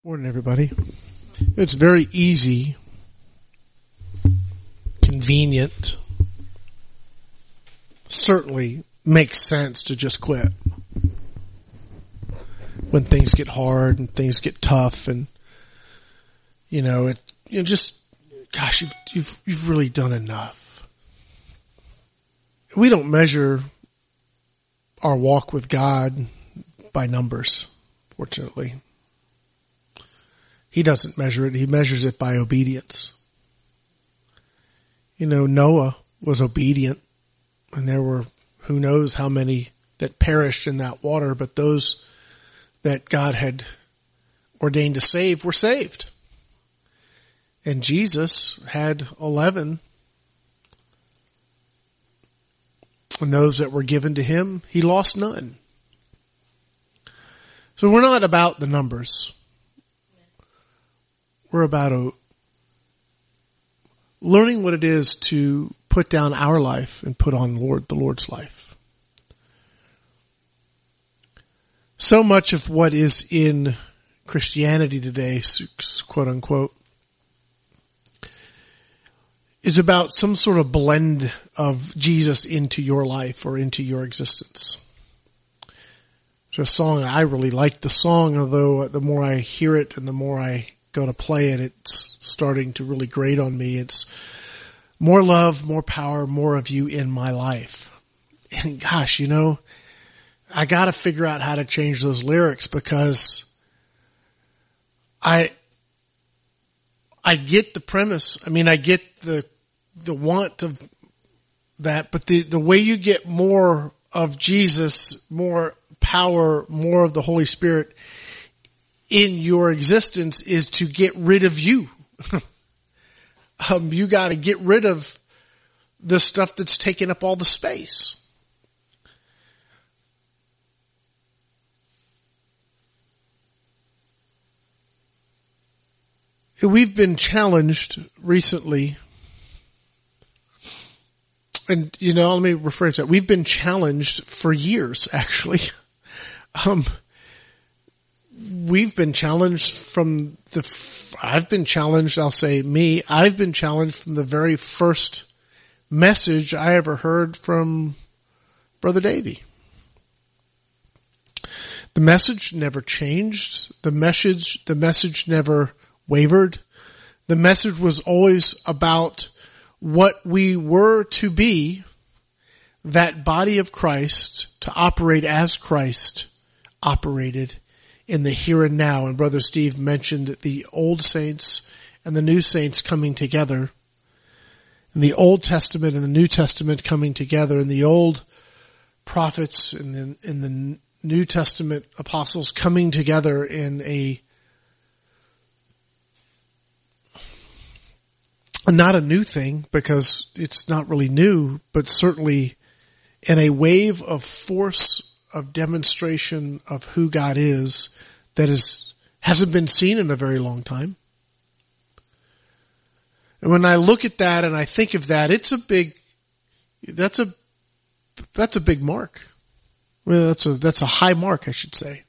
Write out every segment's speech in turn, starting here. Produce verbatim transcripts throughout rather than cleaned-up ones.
Morning, everybody. It's very easy, convenient, certainly makes sense to just quit when things get hard and things get tough, and you know it. You know, just gosh, you've you've you've really done enough. We don't measure our walk with God by numbers, fortunately. He doesn't measure it. He measures it by obedience. You know, Noah was obedient, and there were who knows how many that perished in that water, but those that God had ordained to save were saved. And Jesus had eleven, and those that were given to him, he lost none. So we're not about the numbers. We're about a, learning what it is to put down our life and put on Lord the Lord's life. So much of what is in Christianity today, quote unquote, is about some sort of blend of Jesus into your life or into your existence. There's a song, I really like the song, although the more I hear it and the more I go to play it, it's starting to really grate on me. It's more love, more power, more of you in my life. And gosh, you know, I got to figure out how to change those lyrics, because I, I get the premise. I mean, I get the, the want of that, but the, the way you get more of Jesus, more power, more of the Holy Spirit in your existence is to get rid of you. um, you got to get rid of the stuff that's taking up all the space. We've been challenged recently, and you know, let me refer to that. We've been challenged for years, actually. Um, We've been challenged from the, I've been challenged, I'll say me, I've been challenged from the very first message I ever heard from Brother Davey. The message never changed. The message, the message never wavered. The message was always about what we were to be, that body of Christ, to operate as Christ operated in the here and now. And Brother Steve mentioned the old saints and the new saints coming together, and the Old Testament and the New Testament coming together, and the old prophets and the, and the New Testament apostles coming together in a, not a new thing, because it's not really new, but certainly in a wave of force of demonstration of who God is that is, hasn't been seen in a very long time. And when I look at that and I think of that, it's a big, that's a, that's a big mark. Well, that's a, that's a high mark, I should say.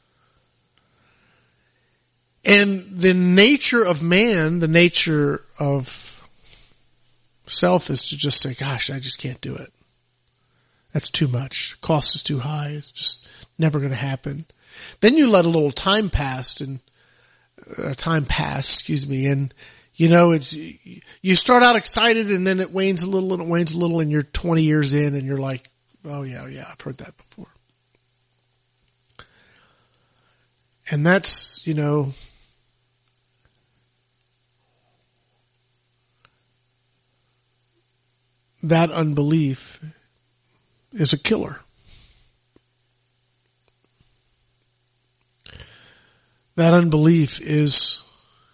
And the nature of man, the nature of self is to just say, gosh, I just can't do it. That's too much. Cost is too high. It's just never going to happen. Then you let a little time pass and uh, time pass, excuse me, and you know it's you start out excited and then it wanes a little and it wanes a little, and you're twenty years in and you're like, oh yeah, yeah, I've heard that before. And that's, you know, that unbelief is a killer. That unbelief is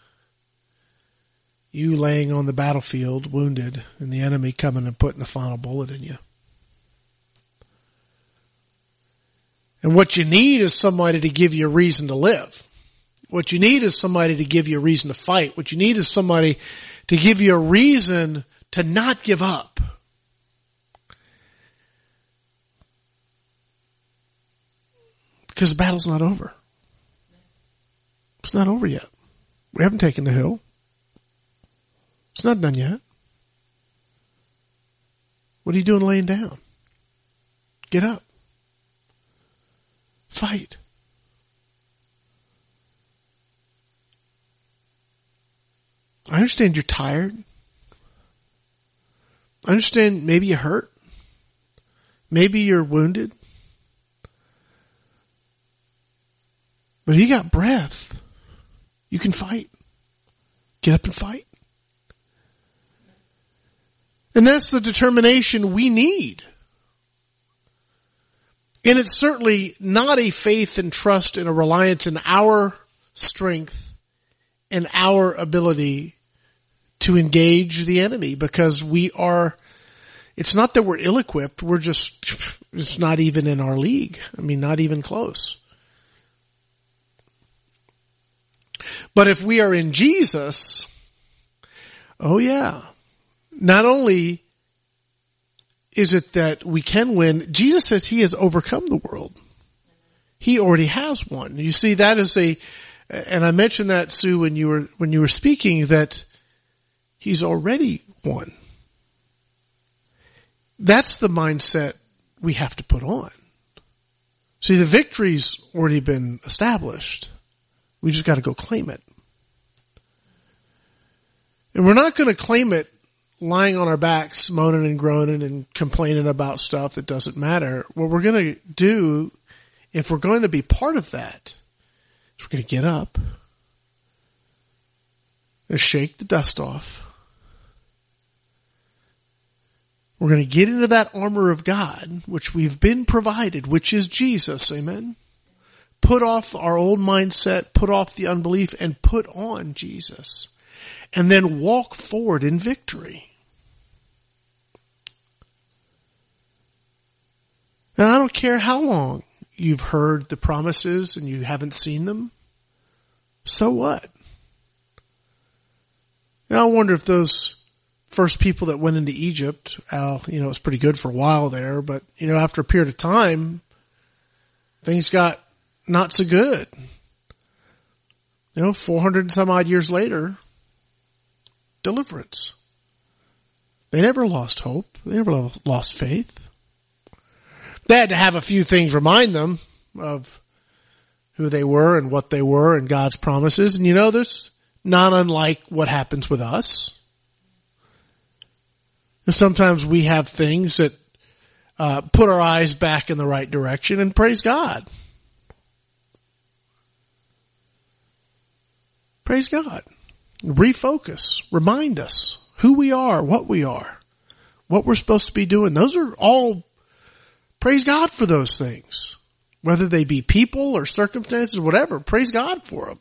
you laying on the battlefield wounded and the enemy coming and putting the final bullet in you. And what you need is somebody to give you a reason to live. What you need is somebody to give you a reason to fight. What you need is somebody to give you a reason to not give up. Because the battle's not over. It's not over yet. We haven't taken the hill. It's not done yet. What are you doing laying down? Get up. Fight. I understand you're tired. I understand maybe you hurt. Maybe you're wounded. But if you got breath, you can fight. Get up and fight. And that's the determination we need. And it's certainly not a faith and trust and a reliance in our strength and our ability to engage the enemy, because we are, it's not that we're ill-equipped, we're just, it's not even in our league. I mean, not even close. But if we are in Jesus, oh yeah, not only is it that we can win, Jesus says he has overcome the world. He already has won. You see, that is a, and I mentioned that, Sue, when you were, when you were speaking, that he's already won. That's the mindset we have to put on. See, the victory's already been established. We just got to go claim it. And we're not going to claim it lying on our backs, moaning and groaning and complaining about stuff that doesn't matter. What we're going to do, if we're going to be part of that, is we're going to get up and shake the dust off. We're going to get into that armor of God, which we've been provided, which is Jesus. Amen. Put off our old mindset, put off the unbelief, and put on Jesus. And then walk forward in victory. Now, I don't care how long you've heard the promises and you haven't seen them. So what? Now, I wonder if those first people that went into Egypt, uh, you know, it was pretty good for a while there, but, you know, after a period of time, things got not so good. You know, four hundred and some odd years later, deliverance. They never lost hope. They never lost faith. They had to have a few things remind them of who they were and what they were and God's promises. And you know, there's not unlike what happens with us. Sometimes we have things that uh, put our eyes back in the right direction, and praise God. Praise God. Refocus. Remind us who we are, what we are, what we're supposed to be doing. Those are all, praise God for those things. Whether they be people or circumstances, whatever, praise God for them.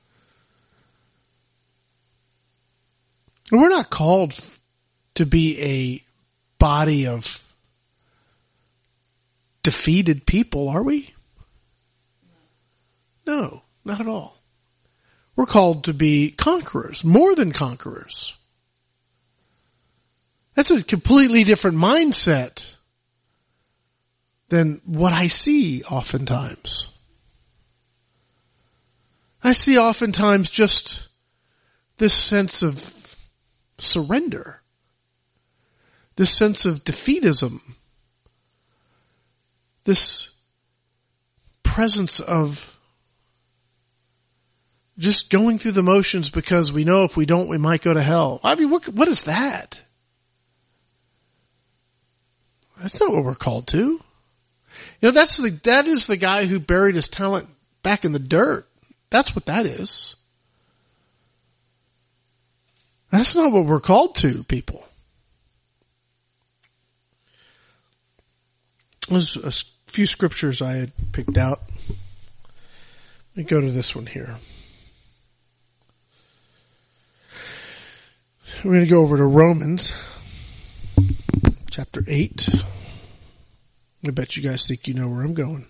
We're not called to be a body of defeated people, are we? No, not at all. We're called to be conquerors, more than conquerors. That's a completely different mindset than what I see oftentimes. I see oftentimes just this sense of surrender, this sense of defeatism, this presence of just going through the motions because we know if we don't, we might go to hell. I mean, what, what is that? That's not what we're called to. You know, that's the, that is the guy who buried his talent back in the dirt. That's what that is. That's not what we're called to, people. There's a few scriptures I had picked out. Let me go to this one here. We're going to go over to Romans chapter eight. I bet you guys think you know where I'm going.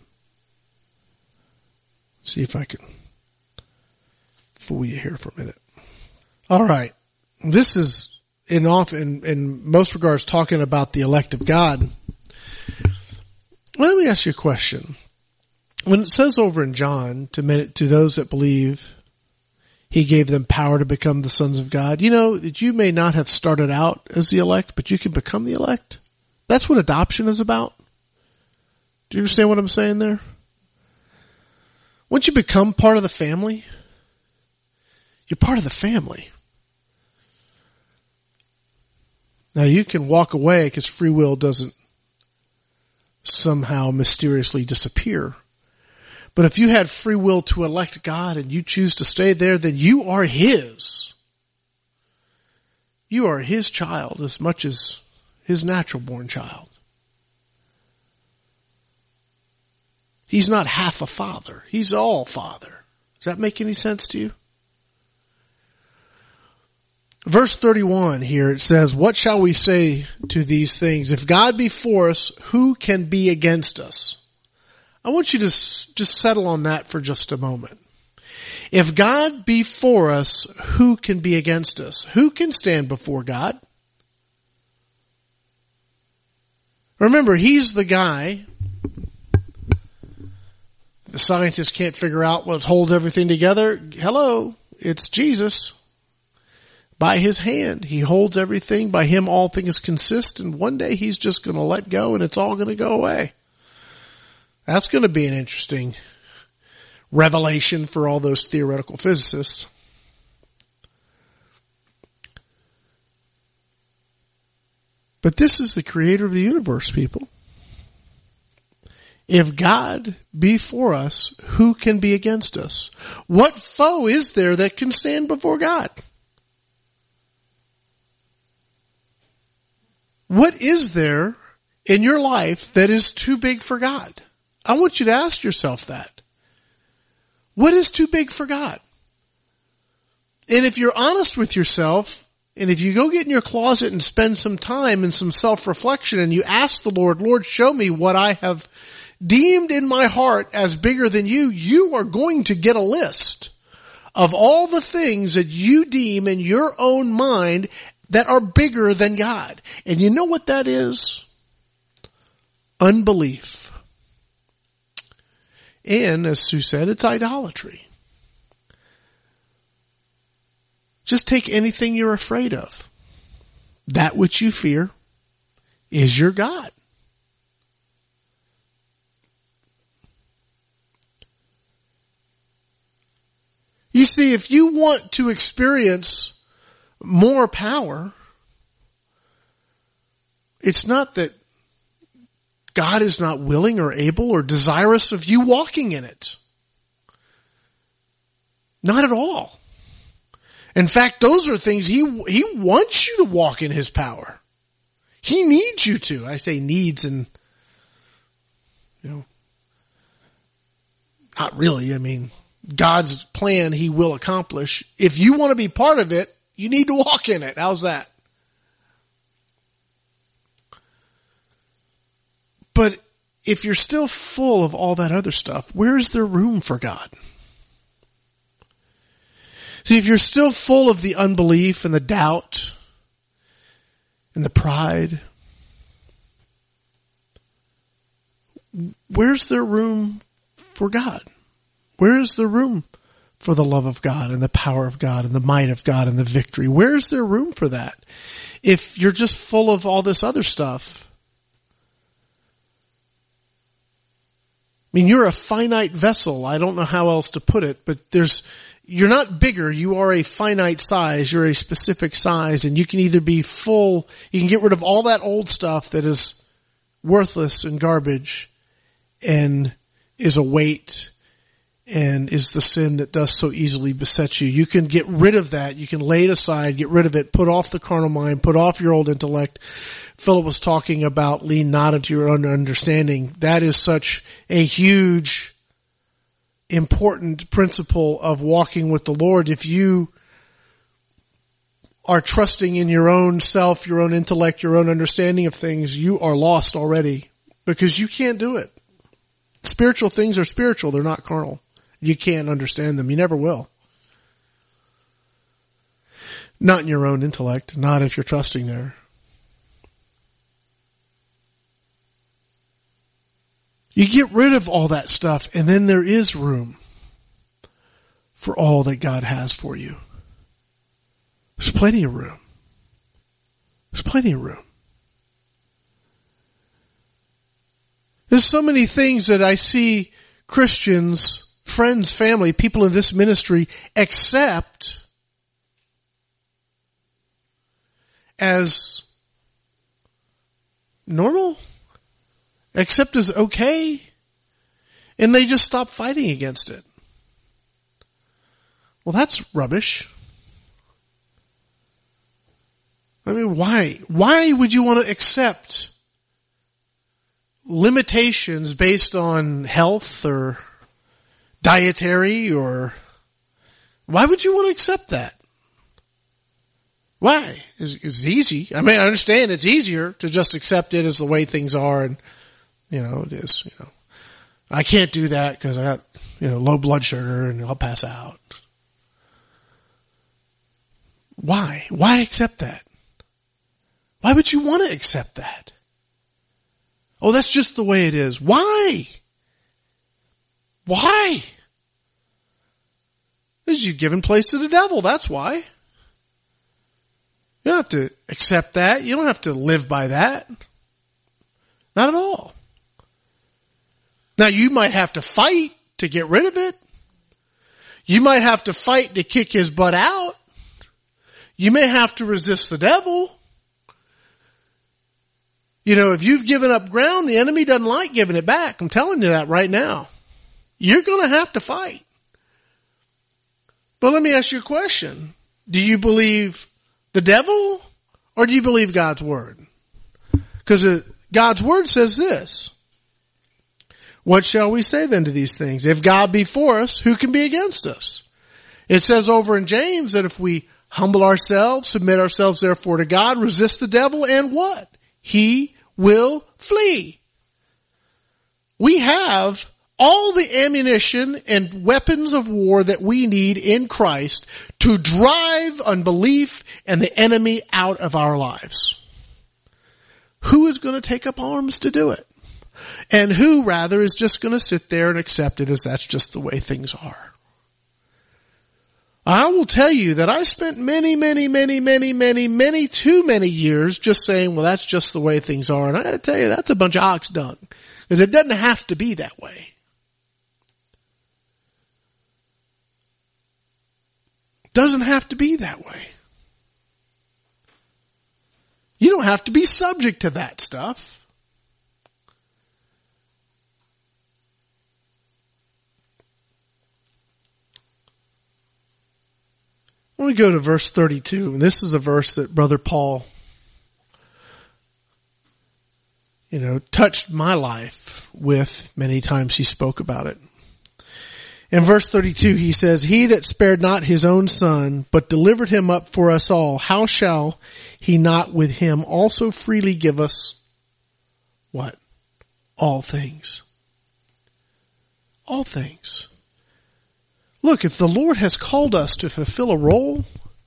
See if I can fool you here for a minute. All right. This is in off in, in most regards talking about the elect of God. Let me ask you a question. When it says over in John, to men, to those that believe He gave them power to become the sons of God. You know that you may not have started out as the elect, but you can become the elect. That's what adoption is about. Do you understand what I'm saying there? Once you become part of the family, you're part of the family. Now you can walk away because free will doesn't somehow mysteriously disappear. But if you had free will to elect God and you choose to stay there, then you are His. You are His child as much as His natural born child. He's not half a father. He's all father. Does that make any sense to you? Verse thirty-one here, it says, what shall we say to these things? If God be for us, who can be against us? I want you to just settle on that for just a moment. If God be for us, who can be against us? Who can stand before God? Remember, He's the guy. The scientists can't figure out what holds everything together. Hello, it's Jesus. By His hand, He holds everything. By Him, all things consist. And one day He's just going to let go and it's all going to go away. That's going to be an interesting revelation for all those theoretical physicists. But this is the creator of the universe, people. If God be for us, who can be against us? What foe is there that can stand before God? What is there in your life that is too big for God? I want you to ask yourself that. What is too big for God? And if you're honest with yourself, and if you go get in your closet and spend some time and some self-reflection and you ask the Lord, Lord, show me what I have deemed in my heart as bigger than you, you are going to get a list of all the things that you deem in your own mind that are bigger than God. And you know what that is? Unbelief. And as Sue said, it's idolatry. Just take anything you're afraid of. That which you fear is your God. You see, if you want to experience more power, it's not that God is not willing or able or desirous of you walking in it. Not at all. In fact, those are things He, He wants you to walk in His power. He needs you to. I say needs and, you know, not really. I mean, God's plan He will accomplish. If you want to be part of it, you need to walk in it. How's that? But if you're still full of all that other stuff, where is there room for God? See, if you're still full of the unbelief and the doubt and the pride, where's there room for God? Where is there room for the love of God and the power of God and the might of God and the victory? Where is there room for that? If you're just full of all this other stuff, I mean, you're a finite vessel. I don't know how else to put it, but there's, you're not bigger. You are a finite size. You're a specific size, and you can either be full, you can get rid of all that old stuff that is worthless and garbage and is a weight and is the sin that does so easily beset you. You can get rid of that. You can lay it aside, get rid of it, put off the carnal mind, put off your old intellect. Philip was talking about lean not into your own understanding. That is such a huge, important principle of walking with the Lord. If you are trusting in your own self, your own intellect, your own understanding of things, you are lost already because you can't do it. Spiritual things are spiritual. They're not carnal. You can't understand them. You never will. Not in your own intellect. Not if you're trusting there. You get rid of all that stuff, and then there is room for all that God has for you. There's plenty of room. There's plenty of room. There's so many things that I see Christians, friends, family, people in this ministry accept as normal, accept as okay, and they just stop fighting against it. Well, that's rubbish. I mean, why? Why would you want to accept limitations based on health or dietary, or why would you want to accept that? Why? It's, it's easy. I mean, I understand it's easier to just accept it as the way things are, and you know, it is, you know, I can't do that because I got, you know, low blood sugar and I'll pass out. Why? Why accept that? Why would you want to accept that? Oh, that's just the way it is. Why? Why? Because you've given place to the devil, that's why. You don't have to accept that. You don't have to live by that. Not at all. Now, you might have to fight to get rid of it. You might have to fight to kick his butt out. You may have to resist the devil. You know, if you've given up ground, the enemy doesn't like giving it back. I'm telling you that right now. You're going to have to fight. But let me ask you a question. Do you believe the devil or do you believe God's word? Because God's word says this. What shall we say then to these things? If God be for us, who can be against us? It says over in James that if we humble ourselves, submit ourselves therefore to God, resist the devil, and what? He will flee. We have all the ammunition and weapons of war that we need in Christ to drive unbelief and the enemy out of our lives. Who is going to take up arms to do it? And who, rather, is just going to sit there and accept it as that's just the way things are? I will tell you that I spent many, many, many, many, many, many, too many years just saying, well, that's just the way things are. And I got to tell you, that's a bunch of ox dung. Because it doesn't have to be that way. Doesn't have to be that way. You don't have to be subject to that stuff. Let me go to verse thirty-two. And this is a verse that Brother Paul, you know, touched my life with many times he spoke about it. In verse thirty-two, he says, He that spared not his own son, but delivered him up for us all, how shall he not with him also freely give us what? All things. All things. Look, if the Lord has called us to fulfill a role,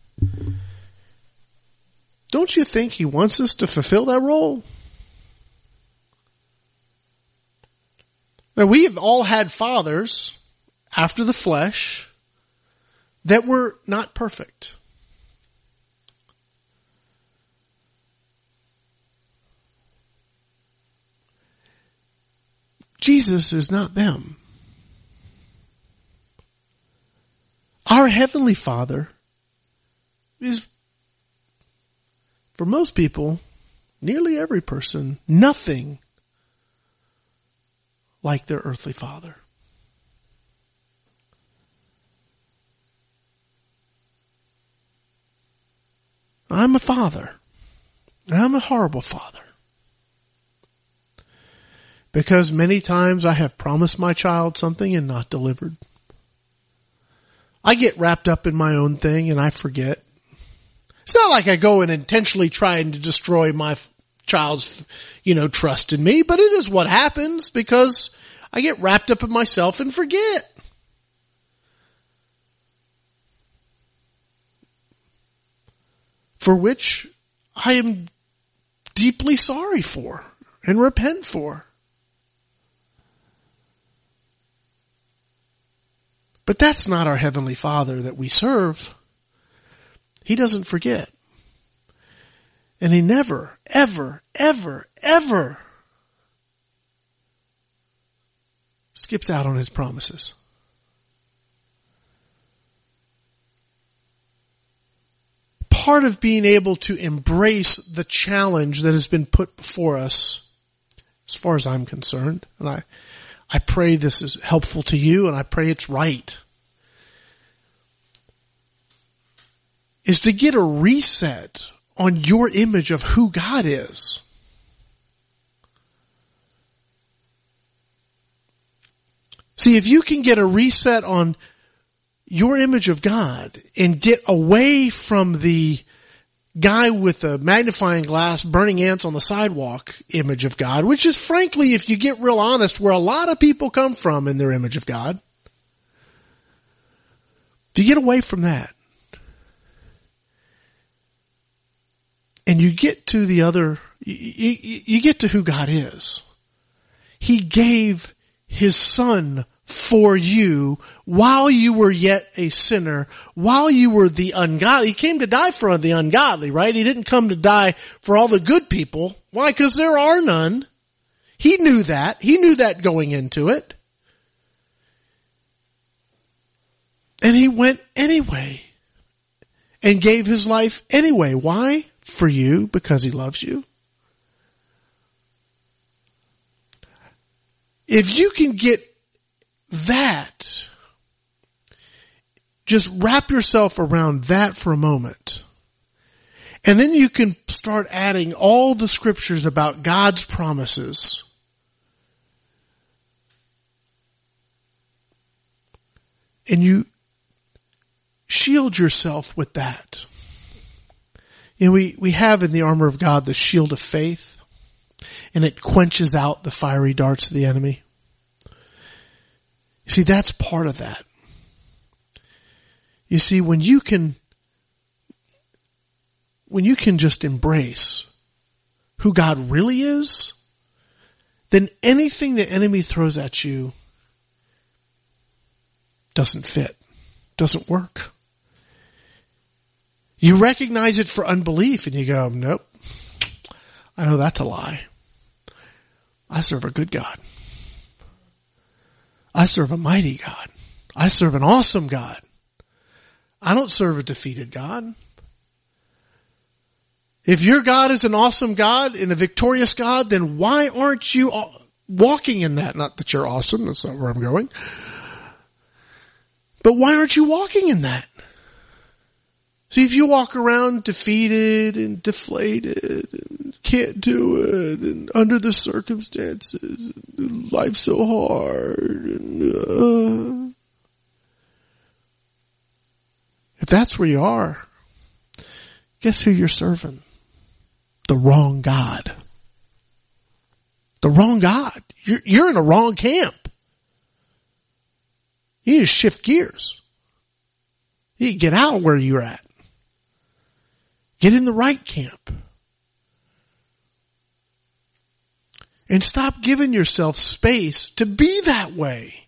don't you think he wants us to fulfill that role? Now, we have all had fathers after the flesh that were not perfect. Jesus is not them. Our Heavenly Father is, for most people, nearly every person, nothing like their earthly father. I'm a father. I'm a horrible father. Because many times I have promised my child something and not delivered. I get wrapped up in my own thing and I forget. It's not like I go and intentionally trying to destroy my child's, you know, trust in me, but it is what happens because I get wrapped up in myself and forget. For which I am deeply sorry for and repent for. But that's not our Heavenly Father that we serve. He doesn't forget. And He never, ever, ever, ever skips out on His promises. Part of being able to embrace the challenge that has been put before us, as far as I'm concerned, and I, I pray this is helpful to you, and I pray it's right, is to get a reset on your image of who God is. See, if you can get a reset on your image of God and get away from the guy with a magnifying glass burning ants on the sidewalk image of God, which is frankly, if you get real honest, where a lot of people come from in their image of God. If you get away from that and you get to the other, you, you, you get to who God is. He gave His Son for you while you were yet a sinner, while you were the ungodly. He came to die for the ungodly, right? He didn't come to die for all the good people. Why? Because there are none. He knew that. He knew that going into it. And He went anyway and gave His life anyway. Why? For you, because He loves you. If you can get that, just wrap yourself around that for a moment. And then you can start adding all the scriptures about God's promises. And you shield yourself with that. You know, we, we have in the armor of God the shield of faith, and it quenches out the fiery darts of the enemy. See, that's part of that. You see, when you can, when you can just embrace who God really is, then anything the enemy throws at you doesn't fit, doesn't work. You recognize it for unbelief and you go, nope, I know that's a lie. I serve a good God. I serve a mighty God. I serve an awesome God. I don't serve a defeated God. If your God is an awesome God and a victorious God, then why aren't you walking in that? Not that you're awesome, that's not where I'm going. But why aren't you walking in that? See, if you walk around defeated and deflated and can't do it and under the circumstances, and life's so hard, and uh, if that's where you are, guess who you're serving? The wrong God. The wrong God. You're, you're in a wrong camp. You need to shift gears. You need to get out of where you're at. Get in the right camp. And stop giving yourself space to be that way.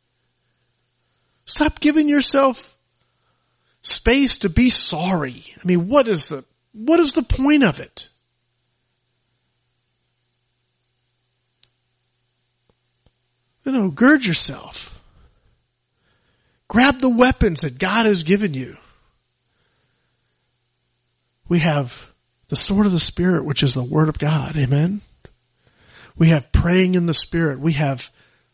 Stop giving yourself space to be sorry. I mean, what is the, what is the point of it? You know, gird yourself. Grab the weapons that God has given you. We have the sword of the Spirit, which is the Word of God. Amen. We have praying in the Spirit. We have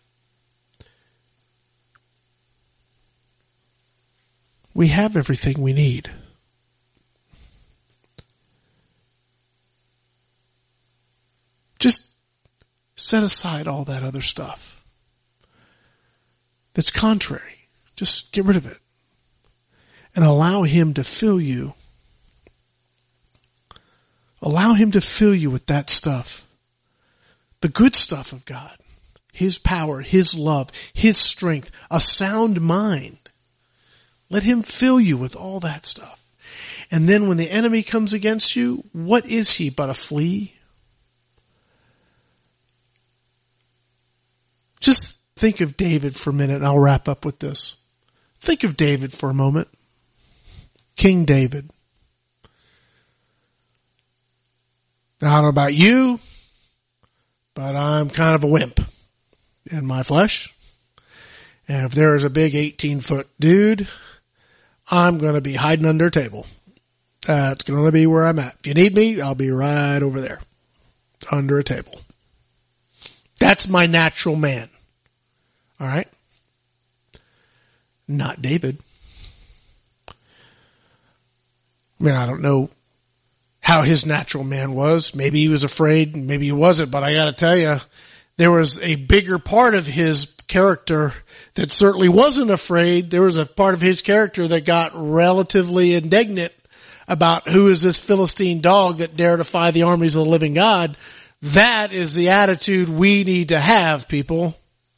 we have everything we need. Just set aside all that other stuff that's contrary. Just get rid of it and allow Him to fill you. Allow Him to fill you with that stuff. The good stuff of God. His power, His love, His strength, a sound mind. Let Him fill you with all that stuff. And then when the enemy comes against you, what is he but a flea? Just think of David for a minute and I'll wrap up with this. Think of David for a moment. King David. Now, I don't know about you, but I'm kind of a wimp in my flesh. And if there is a big eighteen-foot dude, I'm going to be hiding under a table. That's going to be where I'm at. If you need me, I'll be right over there, under a table. That's my natural man. All right? Not David. I mean, I don't know how his natural man was. Maybe he was afraid, maybe he wasn't, but I got to tell you, there was a bigger part of his character that certainly wasn't afraid. There was a part of his character that got relatively indignant about who is this Philistine dog that dare defy the armies of the living God. That is the attitude we need to have, people.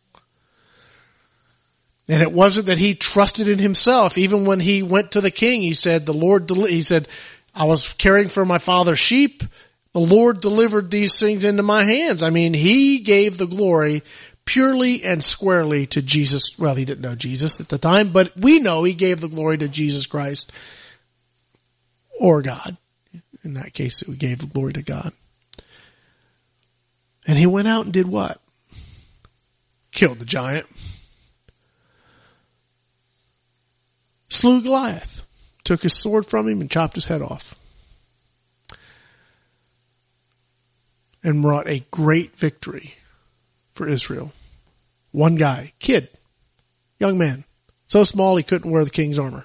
And it wasn't that he trusted in himself. Even when he went to the king, he said, the Lord, deli-, he said, I was caring for my father's sheep. The Lord delivered these things into my hands. I mean, he gave the glory purely and squarely to Jesus. Well, he didn't know Jesus at the time, but we know he gave the glory to Jesus Christ or God. In that case, he gave the glory to God. And he went out and did what? Killed the giant. Slew Goliath. Took his sword from him and chopped his head off. And brought a great victory for Israel. One guy, kid, young man, so small he couldn't wear the king's armor.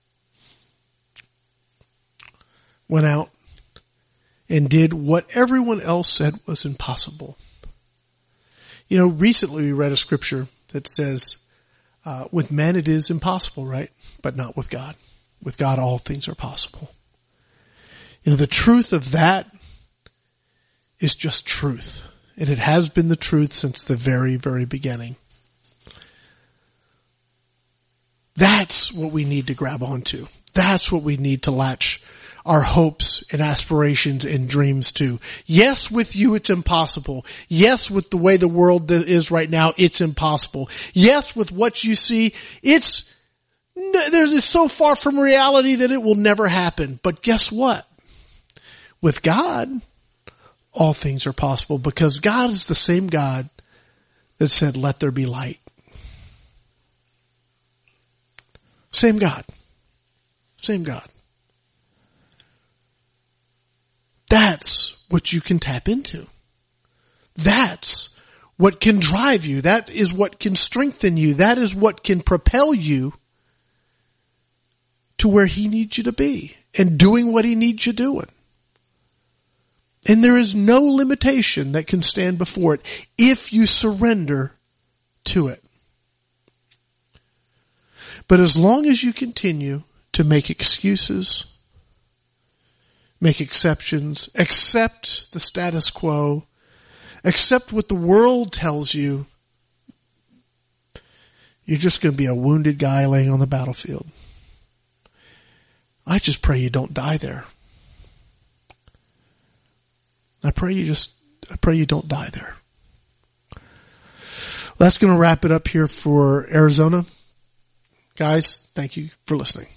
Went out and did what everyone else said was impossible. You know, recently we read a scripture that says, uh, with men it is impossible, right? But not with God. With God all things are possible. You know, the truth of that is just truth. And it has been the truth since the very, very beginning. That's what we need to grab onto. That's what we need to latch our hopes and aspirations and dreams to. Yes, with you it's impossible. Yes, with the way the world is right now, it's impossible. Yes, with what you see, it's, there's it's so far from reality that it will never happen. But guess what? With God, all things are possible because God is the same God that said, let there be light. Same God. Same God. That's what you can tap into. That's what can drive you. That is what can strengthen you. That is what can propel you to where he needs you to be and doing what he needs you doing. And there is no limitation that can stand before it if you surrender to it. But as long as you continue to make excuses, make exceptions, accept the status quo, accept what the world tells you, you're just going to be a wounded guy laying on the battlefield. I just pray you don't die there. I pray you just, I pray you don't die there. That's going to wrap it up here for Arizona. Guys, thank you for listening.